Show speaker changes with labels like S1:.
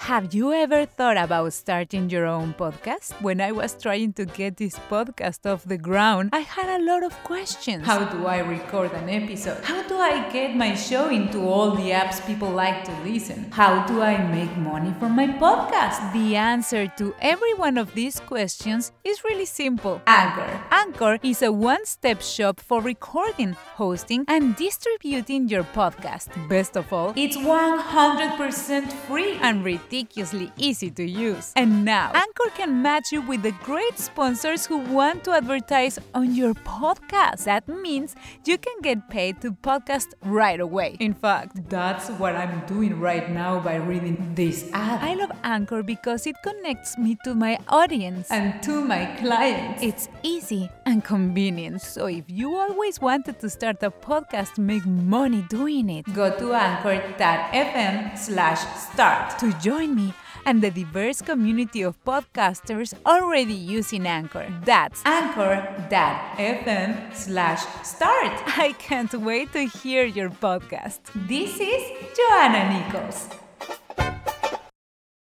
S1: Have you ever thought about starting your own podcast? When I was trying to get this podcast off the ground, I had a lot of questions. How do I record an episode? How do I get my show into all the apps people like to listen? How do I make money from my podcast? The answer to every one of these questions is really simple. Anchor. Anchor is a one-step shop for recording, hosting, and distributing your podcast. Best of all, it's 100% free and ridiculously easy to use. And now, Anchor can match you with the great sponsors who want to advertise on your podcast. That means you can get paid to podcast right away. In fact, that's what I'm doing right now by reading this ad. I love Anchor because it connects me to my audience and to my clients. It's easy and convenient. So if you always wanted to start a podcast, make money doing it, go to anchor.fm/start to join me and the diverse community of podcasters already using Anchor. That's anchor.fm/start. I can't wait to hear your podcast. This is Joanna Nichols.